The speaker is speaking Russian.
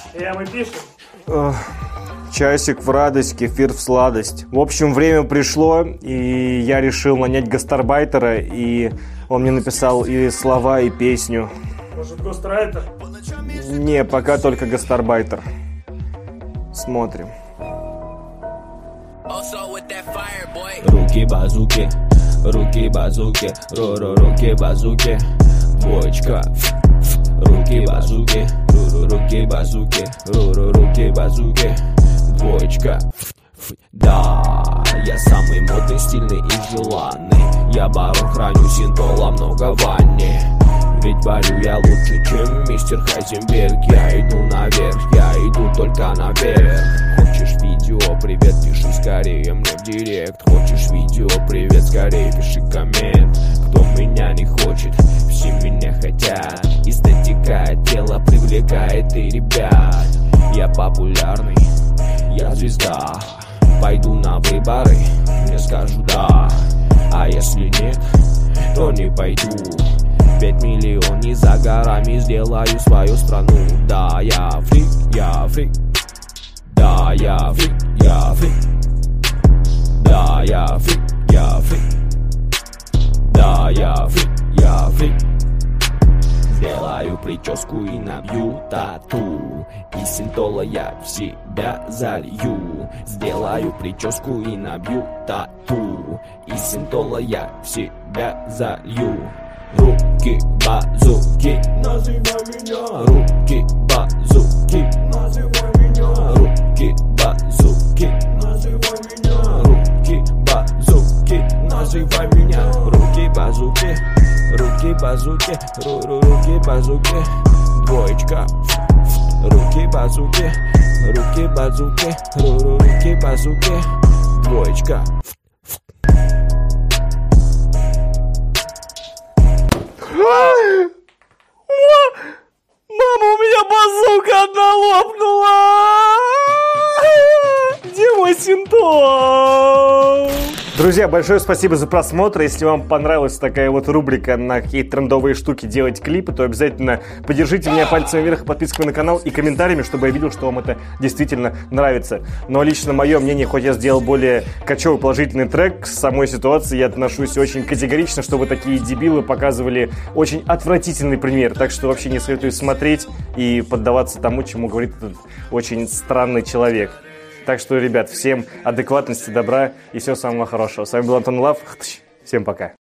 Мы пишем. Часик в радость, кефир в сладость. В общем, время пришло, и я решил нанять гастарбайтера, и он мне написал и слова, и песню. Может, гострайтер? Не, пока только гастарбайтер. Смотрим. Руки базуки, руки базуки, руки базуки, двоечка. Руки базуки, руки базуки, руки базуки, двоечка. Да, я самый модный, стильный и желанный. Я барон, храню синтола много в ванне. Ведь варю я лучше, чем мистер Хайзенберг. Я иду наверх, я иду только наверх. Хочешь видео, привет, пиши скорее мне в директ. Хочешь видео, привет, скорее пиши коммент. Кто меня не хочет, все меня хотят. Эстетика тела привлекает и ребят. Я популярный, я звезда. Пойду на выборы, мне скажу да. А если нет, то не пойду. 5 миллионов не за горами, сделаю свою страну. Да, я фрик, я фрик. Да, я фрик, я фрик. Да, я фрик, я фрик. Да, я фрик, я фрик. Сделаю прическу и набью тату. И синтола я в себя залью. Сделаю прическу и набью тату. И синтола я в себя залью. Руки базуки, называй меня. Руки базуки, называй меня. Руки базуки, называй меня. Руки базуки, называй меня. Руки базуки, руки базуки, руки базуки, двоечка. Руки базуки, руки базуки, руки базуки, двоечка. Мама, у меня базука одна лопнула! Где мой синтол? Друзья, большое спасибо за просмотр. Если вам понравилась такая вот рубрика на какие-то трендовые штуки делать клипы, то обязательно поддержите меня пальцем вверх, подпиской на канал и комментариями, чтобы я видел, что вам это действительно нравится. Но лично мое мнение, хоть я сделал более кочевый положительный трек, к самой ситуации я отношусь очень категорично, чтобы такие дебилы показывали очень отвратительный пример. Так что вообще не советую смотреть и поддаваться тому, чему говорит этот очень странный человек. Так что, ребят, всем адекватности, добра и всего самого хорошего. С вами был Антон Лав. Всем пока.